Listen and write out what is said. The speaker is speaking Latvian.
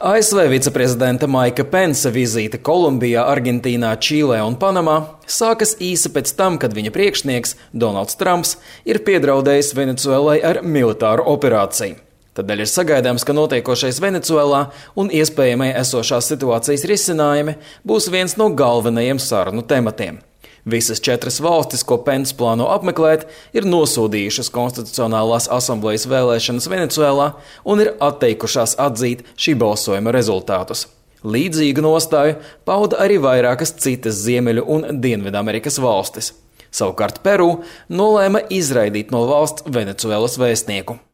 ASV viceprezidenta Maika Pensa vizīte Kolumbijā, Argentīnā, Čīlē un Panamā sākas īsi pēc tam, kad viņa priekšnieks Donalds Trumps ir piedraudējis Venecuēlai ar militāru operāciju. Tādēļ ir sagaidāms, ka notiekošais Venecuēlā un iespējamie esošās situācijas risinājumi būs viens no galvenajiem sarunu tematiem. Visas 4 valstis, ko Pence plāno apmeklēt, ir nosodījušas Konstitucionālās asamblejas vēlēšanas Venecuēlā un ir atteikušās atzīt šī balsojuma rezultātus. Līdzīgu nostāju pauda arī vairākas citas Ziemeļu un Dienvidamerikas valstis. Savukārt Peru nolēma izraidīt no valsts Venecuēlas vēstnieku.